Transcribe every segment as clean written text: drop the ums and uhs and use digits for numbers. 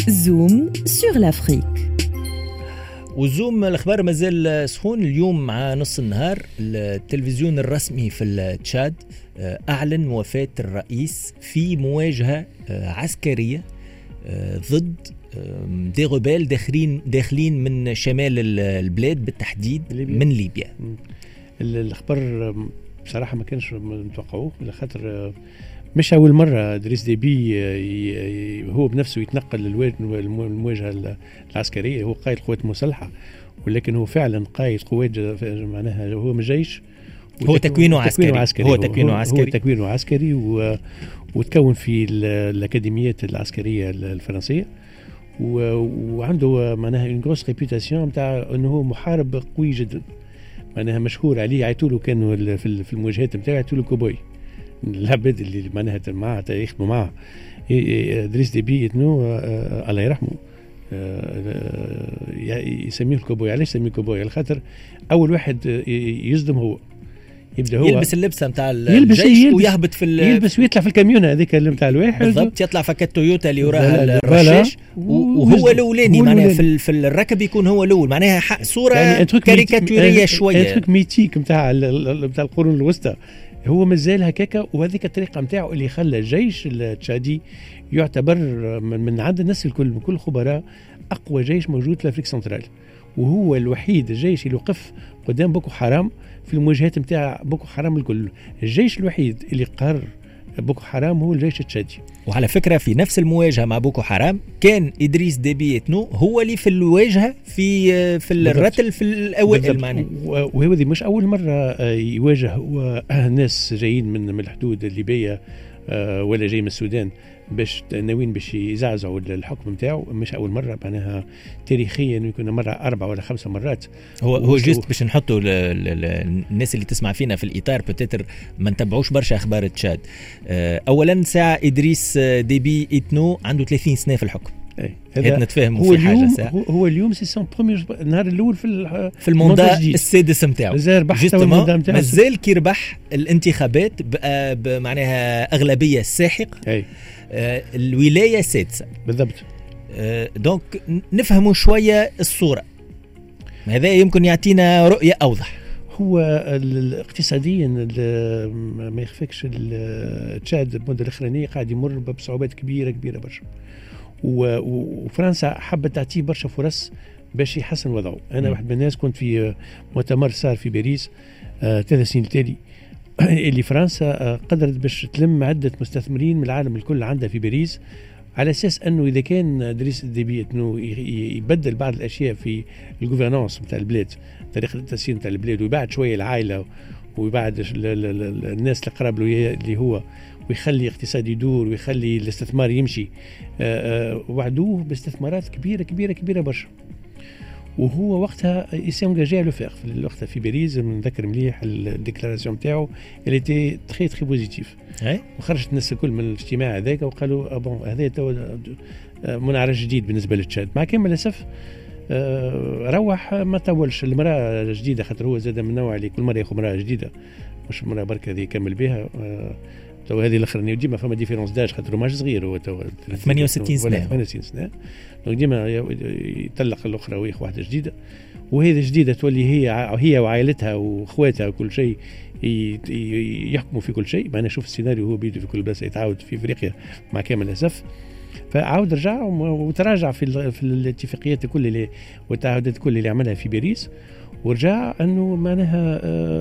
زوم سور لافريك. وزوم الأخبار مازال سخون. اليوم مع نص النهار التلفزيون الرسمي في التشاد أعلن وفاة الرئيس في مواجهة عسكرية ضد دي غبال داخلين من شمال البلاد بالتحديد من ليبيا. الأخبار بصراحة ما كانش متوقعوه، لخاطر مش أول مرة إدريس ديبي هو بنفسه يتنقل للمواجهة العسكرية. هو قائد قوات مسلحة، ولكن هو فعلا قائد قوات، معناها هو من الجيش. هو تكوينه عسكري وتكون في الأكاديميات العسكرية الفرنسية، وعنده معناها une grosse réputation نتاع أنه هو محارب قوي جدا. معناها مشهور عليه، عيطوله كانوا في المواجهات نتاعو عيطوله كوبوي. العباد اللي معناها معاه يخدموا معاه إدريس ديبي الله يرحمه يسميه الكوبوي. علاش يسميه كوبوي؟ على خاطر اول واحد يصدم هو يبدا هو يلبس اللبسه نتاع الجيش ويهبط يلبس ويطلع في الكاميون هذيك نتاع الواحد بالضبط، يطلع فكات تويوتا اللي وراها الرشاش وهو الاولاني. معناها في الركب يكون هو الاول، معناها صوره يعني كاريكاتوريه شويه، ترك ميتيك نتاع القرون الوسطى. هو مازال هكاكا، وهذيك الطريقه نتاعو اللي خلى الجيش التشادي يعتبر من عند الناس الكل، من كل الخبراء، اقوى جيش موجود في افريقيا السنترال. وهو الوحيد الجيش اللي وقف قدام بوكو حرام في المواجهات نتاع بوكو حرام الكل. الجيش الوحيد اللي قهر بوكو حرام هو الجيش التشادي. وعلى فكره في نفس المواجهه مع بوكو حرام كان ادريس ديبي إتنو هو اللي في الواجهه في الرتل في الاوائل. معناه وهذه مش اول مره يواجه ناس جايين من الحدود الليبيه ولا جاي من السودان ناويين باش يزعزعوا الحكم نتاعو. مش اول مره، معناها تاريخيا يكون مره 4 ولا 5 مرات. هو جست باش نحطوا الناس اللي تسمع فينا في الاطار بتتر ما نتبعوش برشا اخبار تشاد. اولا ساعه ادريس ديبي إتنو عنده 30 سنه في الحكم. هذا نتفاهموا في حاجه ساعه. هو اليوم سي سون بروميير النهار الاول في الموندا السادس نتاعو. مازال كي ربح الانتخابات معناها اغلبيه ساحقه. الولايه السادسه بالضبط. دونك نفهموا شويه الصوره، هذا يمكن يعطينا رؤيه اوضح. هو اقتصاديا ما يخفيكش تشاد المده الاخرانيه قاعد يمر بصعوبات كبيره برشا، وفرنسا حبت تعطيه برشا فرص باش يحسن وضعه. انا واحد من الناس كنت في مؤتمر صار في باريس 3 سنين التالي اللي فرنسا قدرت باش تلم عدة مستثمرين من العالم الكل عندها في باريس، على أساس أنه إذا كان إدريس ديبي أنه يبدل بعض الأشياء في الجوفرنانس نتاع البلاد، طريقة التسيير نتاع البلاد، ويبعد شوية العائلة ويبعد الناس اللي قرب له اللي هو، ويخلي اقتصاد يدور ويخلي الاستثمار يمشي. وعدوه باستثمارات كبيرة برشا. وهو وقتها يسيونجاجي لو فيغ وقتها في باريس. نذكر مليح الديكلاراسيون نتاعو اللي تي تري بوزيتيف. وخرجت الناس الكل من الاجتماع هذاك وقالوا بون هذا تو منعرج جديد بالنسبه للتشاد. مع كامل الاسف روح ما طولش. المراه جديده، خاطر هو زاد من النوع اللي كل مره ياخذ مراه جديده، مش مراه برك هذه يكمل بها. تو هذه الاخرانيه ديما فما ديفيرونس داج، خاطر ماش صغير هو تو 68 سنه. دونك ديما يطلق الاخرى وياخذ واحده جديده، وهذه جديده تولي هي وعائلتها واخواتها وكل شيء يحكموا في كل شيء. معنا نشوف السيناريو هو بيدو في كل بلاصه يتعاود في افريقيا مع كامل الاسف. فعاود رجع وتراجع في الاتفاقيات كل والتعهدات كل اللي عملها في باريس، ورجع انه معناها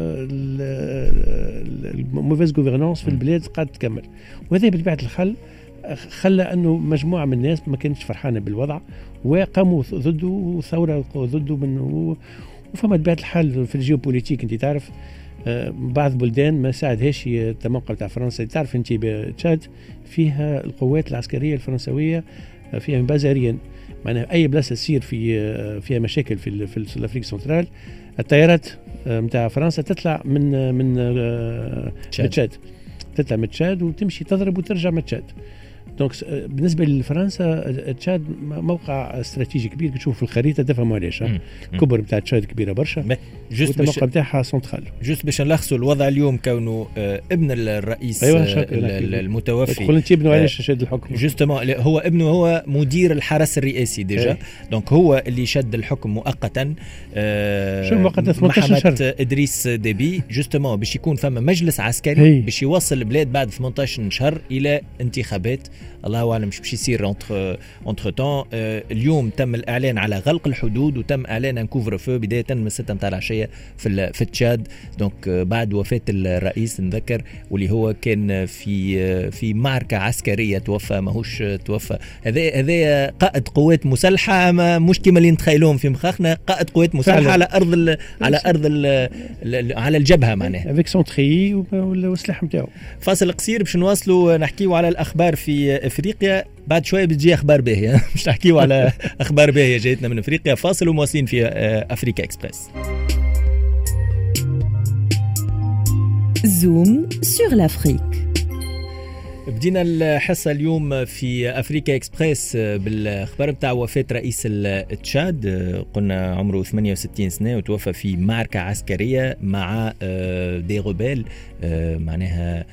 الموفيز غوفرنانس في البلاد قاعد تكمل. وهذا بطبيعه الحال خلى انه مجموعه من الناس ما كانتش فرحانه بالوضع وقاموا ضده ثوره ضده منه. وفما طبيعه الحال في الجيوبوليتيك انت تعرف بعض بلدان ما ساعدهاش التموقع تاع فرنسا. تعرف انت تشاد فيها القوات العسكريه الفرنسويه فيها بازاريا، معناها اي بلاصه تصير فيها مشاكل في الافريقيا السنترال، الطيارات نتاع فرنسا تطلع من تشاد، تطلع من تشاد وتمشي تضرب وترجع من تشاد. دونك بالنسبه لفرنسا تشاد موقع استراتيجي كبير، تشوف في الخريطه تفهموا علاش الكبر نتاع تشاد كبيره برشا، والموقع نتاعها سنترال. جوست باش نلخصوا الوضع اليوم كونه ابن الرئيس المتوفي تقول انت ابنه علاش شد الحكم؟ جوستومون هو ابنه هو مدير الحرس الرئاسي ديجا، دونك هو اللي شد الحكم مؤقتا. شو مؤقتا 18 شهر ادريس ديبي جوستومون باش يكون فما مجلس عسكري باش يوصل البلاد بعد 18 شهر الى انتخابات. الله اعلم مش باش يصير اونتر تون. اليوم تم الاعلان على غلق الحدود وتم اعلان ان كوفر فو بدايه من 6 متاع العشيه في تشاد. دونك بعد وفاه الرئيس نذكر، واللي هو كان في معركه عسكريه توفى، ماهوش توفى. هذا قائد قوات مسلحه، مش كما اللي نتخيلوهم في مخاخنا، قائد قوات مسلحه على ارض على الجبهه معناها افيك سون تري والسلاح نتاعو. فاصل قصير باش نواصلوا نحكيوا على الاخبار في افريقيا. بعد شويه بتجي اخبار باهيه مش نحكيوا على اخبار باهيه جايتنا من افريقيا. فاصل ومواصلين في افريكا اكسبريس. زوم سور لافريك. بدينا الحصة اليوم في أفريكا إكسبريس بالأخبار بتاع وفاة رئيس تشاد. قلنا عمره 68 سنة وتوفى في معركة عسكرية مع دي غوبيل، معناها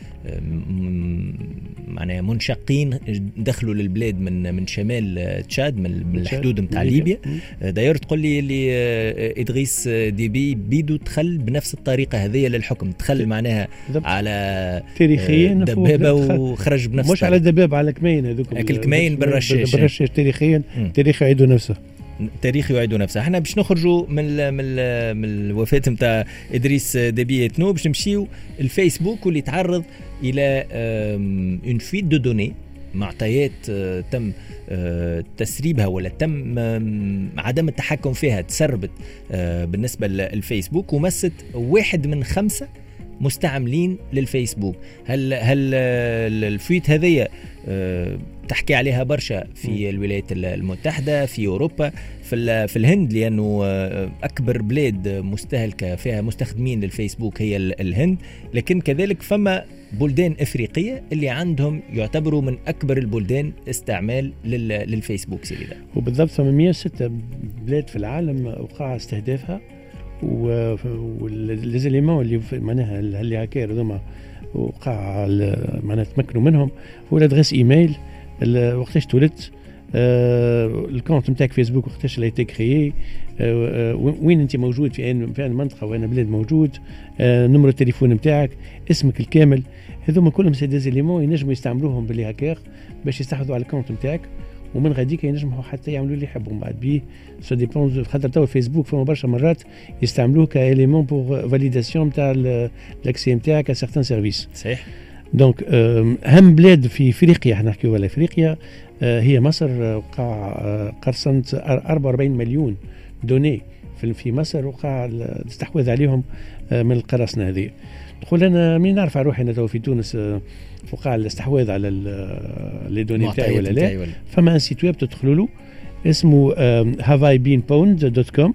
منشقين دخلوا للبلاد من شمال تشاد، من الحدود متاع ليبيا. داير تقول لي اللي إدريس ديبي بيدو دخل بنفس الطريقة هذه للحكم، دخل معناها على تاريخيا دبابة وخرج بنفس مش على الدبابة، على الكمين هذوك الكمين بالرشاش تاريخيا تاريخ يعيدوا نفسه. تاريخ يعيدوا نفسه. احنا باش نخرجوا من الوفاة نتاع إدريس ديبي إتنو باش نمشيو الفيسبوك واللي تعرض إلى اون فيت دو دوني، معطيات تم تسريبها ولا تم عدم التحكم فيها، تسربت بالنسبة للفيسبوك ومست 1 من 5 مستعملين للفيسبوك. هل الفيت هذه تحكي عليها برشا في الولايات المتحدة، في أوروبا، في الهند، لأنه أكبر بلاد مستهلكة فيها مستخدمين للفيسبوك هي الهند، لكن كذلك فما بلدان إفريقية اللي عندهم يعتبروا من أكبر البلدان استعمال للفيسبوك سيدا. وبالضبط فما 106 بلاد في العالم وقع استهدافها، والليزيليمون اللي معناها اللي هاكير هذوما وقع معناها تمكنوا منهم هو الادريس ايميل، وقتاش تولدت، الكونت نتاعك فيسبوك وقتاش اللي تي كريي، وين انت موجود في اي منطقه وين بلاد موجود، نمرو التليفون نتاعك، اسمك الكامل. هذوما كلهم سي ديزيليمون ينجموا يستعملوهم باللي هاكير باش يستحوذوا على الكونت نتاعك، ومن غاديك ينجموا حتى يعملوا اللي يحبوا بعد بيه. سو ديبون خاطر تو الفيسبوك فما برشا مرات يستعملوه كاليمون بور فاليداسيون نتاع لاكسي نتاعك ا سيغتان سيرفيس. صحيح. دونك اهم بلاد في افريقيا، احنا نحكيو على افريقيا، هي مصر. وقع قرصنت 44 مليون دوني في مصر، وقع الاستحواذ عليهم من القراصنه هذه. تقول انا منين نعرف على روحي انا تو في تونس وقع الاستحواذ على لي دوني نتاعي ولا لا؟ فما ان سيت ويب تدخلوا له اسمه haveibeenpwned.com،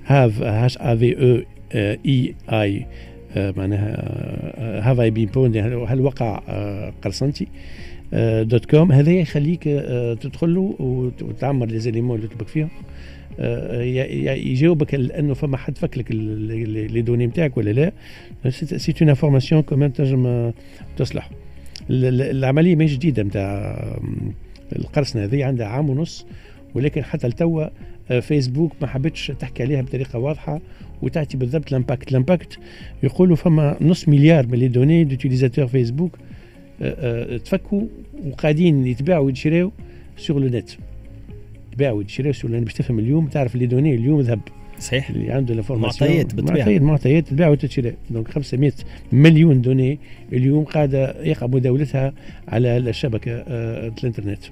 HAVEEI معناها haveibeenpwned هل وقع قرصنتي .com. هذا يخليك تدخل له وتعمر لي زيليمون اللي تبك فيهم، يجاوبك لانه فما حد فك لك لي دوني نتاعك ولا لا. سي اون انفورماسيون كمان تنجم تصلح. العمليه ماهيش جديده نتاع القرصنه هذه، عندها عام ونص، ولكن حتى لتوا فيسبوك ما حبتش تحكي عليها بطريقه واضحه وتعطي بالضبط الامباكت. يقولوا فما 500 مليار من لي دوني دوتيليزاتور فيسبوك تفكوا وقاعدين يتباعوا ويتشراو سور لو نت، يتباعوا ويتشراو سور لو نت. باش تفهم اليوم تعرف لي دوني اليوم ذهب صحيح، اللي عنده الانفورماسيون معطيات تباع وتتشرى. دونك 500 مليون دوني اليوم قاعده يقع مداولتها على الشبكه الانترنت.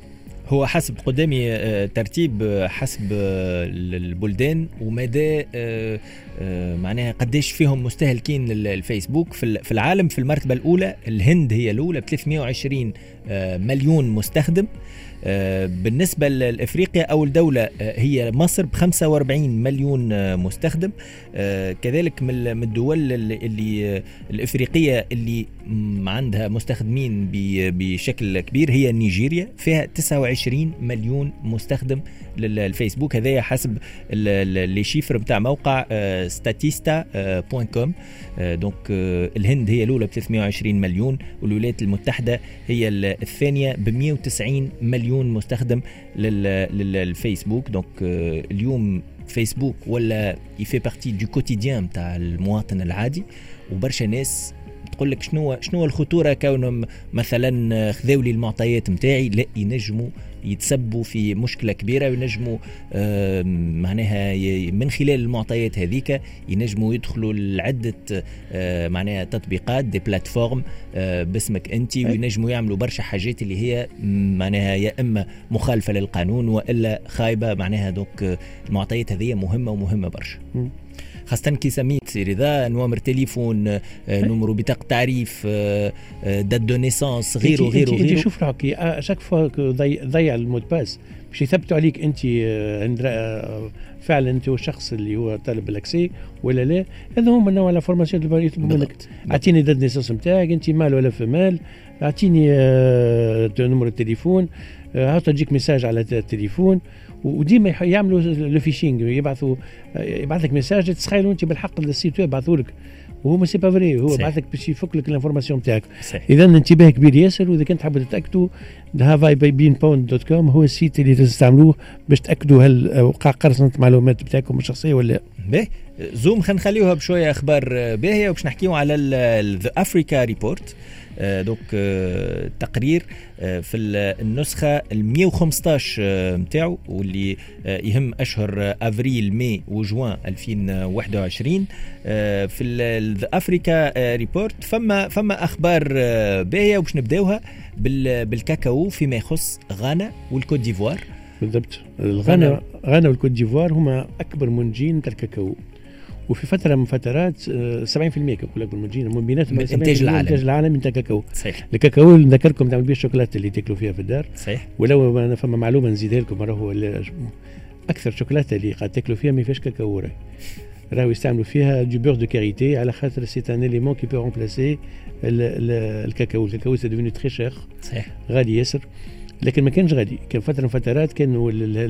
هو حسب قدامي ترتيب حسب البلدان ومدى معناها قديش فيهم مستهلكين الفيسبوك في العالم. في المرتبة الأولى الهند هي الأولى ب 320 مليون مستخدم. بالنسبة لأفريقيا أول دولة هي مصر ب 45 مليون مستخدم. كذلك من الدول اللي الأفريقية اللي عندها مستخدمين بشكل كبير هي نيجيريا، فيها 29 مليون مستخدم للفيسبوك. هذا حسب اللي شيفر بتاع موقع statista.com. دونك الهند هي الأولى ب 320 مليون، والولايات المتحدة هي الثانية ب 190 مليون مستخدم للفيسبوك. دونك اليوم فيسبوك ولا يفي بارتي دو كوتيديان متاع المواطن العادي، وبرشا ناس تقول لك شنو الخطورة كونهم مثلا خذوا لي المعطيات متاعي. لا، ينجموا يتسبوا في مشكلة كبيرة، وينجموا معناها من خلال المعطيات هذيك ينجموا يدخلوا لعدة معناها تطبيقات دي بلاتفورم باسمك انت، وينجموا يعملوا برشا حاجات اللي هي معناها يا اما مخالفة للقانون والا خايبة. معناها دوك المعطيات هذه مهمة برشا، خاصة كي سميت سيري ذا نوامر تليفون، نمرو بطاقة تعريف، دات دو نيسانس، غيره. انت شوف راكي اشاك فوا ضيع المود باس باش يثبتوا عليك انت فعلا انت هو الشخص اللي هو طالب الاكسي ولا لا. هذا هو نوع لا فورماسيون اللي يطلبوا منك. اعطيني دات نيسانس نتاعك، انت مال ولا فمال، اعطيني نمرو التليفون، هاو تجيك ميساج على التليفون. وديما يعملوا لو فيشينغ، يبعث لك ميساج تتخيلوا انت بالحق السيت ويب يبعثوا لك وهو ما سي با فري، هو بعث لك باش يفك لك الانفورماسيون نتاعك. اذا انتباه كبير ياسر. واذا كنت حابب تتاكدوا havibinpound.com هو السيت اللي تستعملوه باش تاكدوا هل وقع قرصنه المعلومات بتاعكم الشخصيه ولا لا. زوم خلينا نخليوها بشويه اخبار باهيه، وباش نحكيو على ذا افريكا ريبورت. دوك تقرير في النسخة 115 متاعو، واللي يهم أشهر أفريل ماي وجوان 2021. في الأفريكا ريبورت فما أخبار باهية، وباش نبداوها بالكاكاو فيما يخص غانا والكوت ديفوار. بالضبط، غانا والكوت ديفوار هما أكبر منتجين تاع الكاكاو، وفي فترة من فترات 70% كنقول لك بالمنتجين من بيناتهم الانتاج العالمي نتاع الكاكاو. صحيح. الكاكاو نذكركم تعمل بيه الشوكولاتة اللي تاكلوا فيها في الدار. صحيح. ولو انا فما معلومة نزيدها لكم، راهو اكثر شوكولاتة اللي قاعد تاكلوا فيها ما فيهاش كاكاو، راهو يستعملوا فيها دو بور دو كاريتي، على خاطر سي ان اليمون كي بو رومبلاسي الكاكاو. الكاكاو سي ديفيني تري شير، صحيح، غالي ياسر. لكن ما كانش غالي، كان فترة من فترات كانوا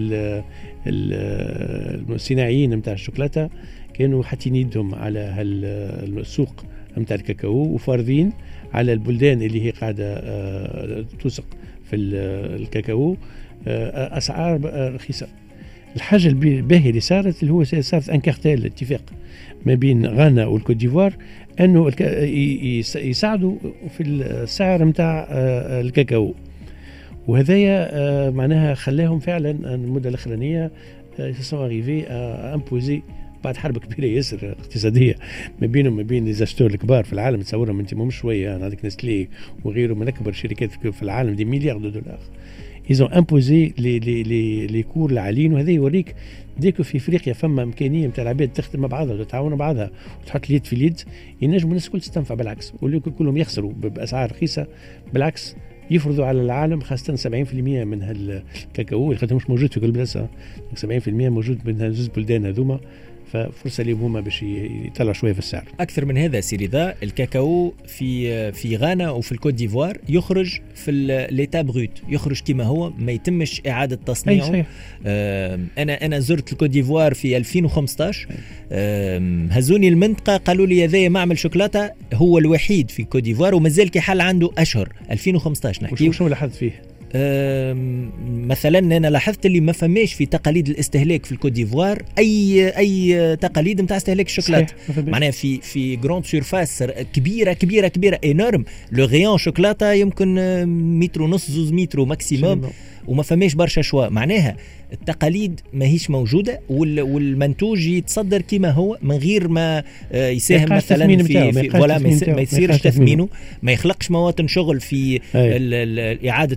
الصناعيين نتاع الشوكولاتة كانوا حاطين يدهم على السوق نتاع الكاكاو، وفارضين على البلدان اللي هي قاعدة توثق في الكاكاو أسعار رخيصة. الحاجة الباهية اللي صارت اللي هو صارت ان كارتيل، اتفاق ما بين غانا والكوت ديفوار انه يساعدوا في السعر نتاع الكاكاو. وهذايا معناها خلاهم فعلا المدة الأخرانية سون اريفي امبوزي بعد حرب كبيرة ياسر اقتصادية ما بينهم وما بين ليزاشتور الكبار في العالم. تصورهم انت مش شوية، عندك نسلي وغيره من أكبر شركات في العالم دي مليار دولار. إذا امبوزي لي كور العاليين. وهذا يوريك ديكو في افريقيا فما امكانيه نتاع العباد تخدم مع بعضها وتتعاون مع بعضها وتحط اليد في اليد، ينجموا الناس الكل تستنفع. بالعكس، واللي كلهم يخسروا باسعار رخيصه، بالعكس يفرضوا على العالم خاصه 70% من هالكاكاو اللي مش موجود في كل بلاصه، 70% موجود من هالزوز بلدان هذوما، ففرصه لهم هما باش يطلعوا شويه في السعر. اكثر من هذا سيري ذا الكاكاو في غانا وفي الكوت ديفوار يخرج في ليتا بروت، يخرج كما هو، ما يتمش اعاده تصنيعه. انا زرت الكوت ديفوار في 2015. هزوني المنطقه قالوا لي هذا معمل شوكولاته هو الوحيد في الكوت ديفوار ومازال كي حل عنده اشهر. 2015 نحكي. وشو لاحظت فيه؟ مثلا انا لاحظت اللي ما فماش في تقاليد الاستهلاك في الكوت ديفوار اي تقاليد نتاع استهلاك الشوكولاته. معناها في جراند سيرفاس كبيره انورم، لو غيون شوكولاته يمكن متر ونص 2 متر ماكسيموم، وما فماش برشا شوا. معناها التقاليد ما هيش موجوده، والمنتوج يتصدر كما هو من غير ما يساهم مثلا في ولا ما يصيرش تثمينه، ما يخلقش مواطن شغل في إعادة التثمين.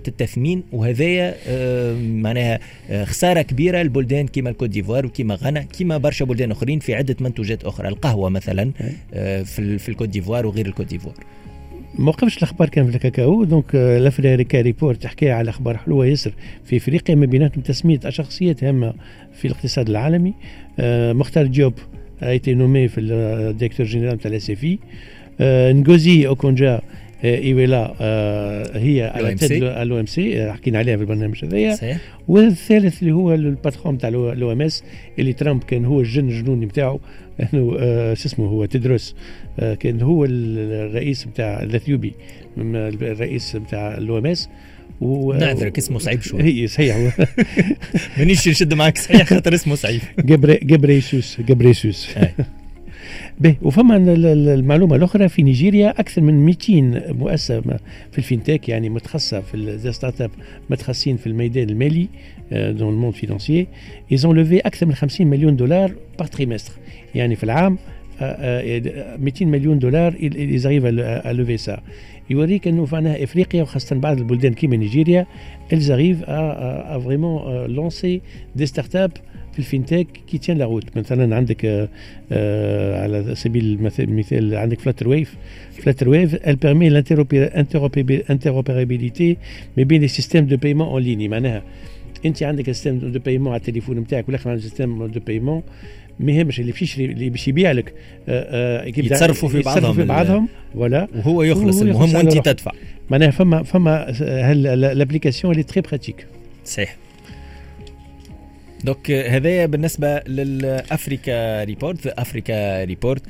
اخرين، وهذايا معناها خساره كبيره لبلدان كيما الكوت ديفوار وكيما غانا كيما برشا بلدان اخرين في عده منتوجات اخرى. القهوه مثلا في الكوت ديفوار وغير الكوت ديفوار. موقفش الاخبار كان في الكاكاو، دونك الافريكا ريبورت تحكي على اخبار حلوه ياسر في افريقيا، ما بيناتهم تسميه شخصيات هامه في الاقتصاد العالمي. مختار جوب ايتي نومي في الديريكتور جينيرال تاع السيفي. نغوزي اوكونجا ايويلا هي على الو ام سي، حكينا عليها في البرنامج هذايا. والثالث اللي هو الباترون تاع لو ام اس اللي ترامب كان هو الجنوني نتاعو، انه اسمه هو تدرس، كان هو الرئيس نتاع الاثيوبي، الرئيس نتاع لو ام اس. نعذرك اسمه صعيب شوي. هي صحيح. مانيش نشد معك صحيح خاطر اسمه صعيب. جبريسوس. به. وفما المعلومه الاخرى في نيجيريا اكثر من 200 مؤسسه في الفينتك، يعني متخصصه في ستارت اب، متخصصين في الميدان المالي دون الموند فينانسيي. يزون لوفي اكثر من 50 مليون دولار بار تريمستر، يعني في العام 200 مليون دولار يزاريف لوفي سا. يوريك انه فعلا افريقيا وخاصه بعض البلدان كيما نيجيريا الزاريف فريمون لونسي دي ستارت اب في الفينتك كي تيان لا روت. مثلا عندك على سبيل المثال عندك فلاتر ويف elle permet l'interopérabilité ما بين السيستم دو بايمون اون ليني. معناها انت عندك سيستم دو بايمون على التليفون نتاعك والاخر عندك سيستم دو بايمون، ما يهمش اللي باش يبيع لك يتصرفوا في بعضهم ولا وهو يخلص، المهم وانت تدفع. معناها فما الابليكاسيون اللي تري براتيك. صحيح. دوك هذايا بالنسبة للأفريكا ريبورت. أفريكا ريبورت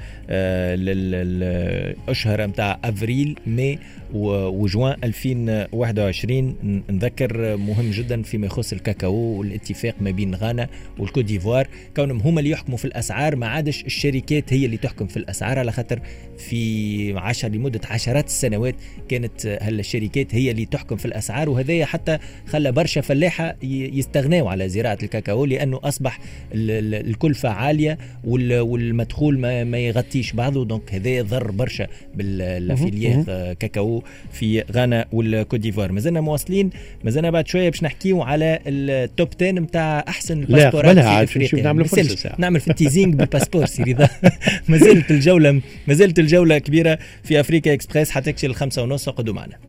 للأشهر متاع أفريل ماي وجوان 2021. نذكر مهم جدا فيما يخص الكاكاو والاتفاق ما بين غانا والكوت ديفوار، كونهم هما اللي يحكموا في الأسعار، ما عادش الشركات هي اللي تحكم في الأسعار، على خاطر في لمدة عشرات السنوات كانت هالشركات هي اللي تحكم في الأسعار، وهذايا حتى خلى برشا فلاحة يستغنوا على زراعة الكاكاو لأنه أصبح الكلفة عالية والمدخول ما يغطيش بعضه. دونك هذا ضر برشا بالفيليير كاكاو في غانا والكوت ديفوار. مازلنا مواصلين، مازلنا بعد شوية باش نحكيو على التوب 10 متاع أحسن الباسبورات في أفريقيا. نعمل في التيزينج بالباسبور سيري ذا. ما زالت الجولة كبيرة في أفريقيا إكسبريس، حتكشي 5:30. قدوا معنا.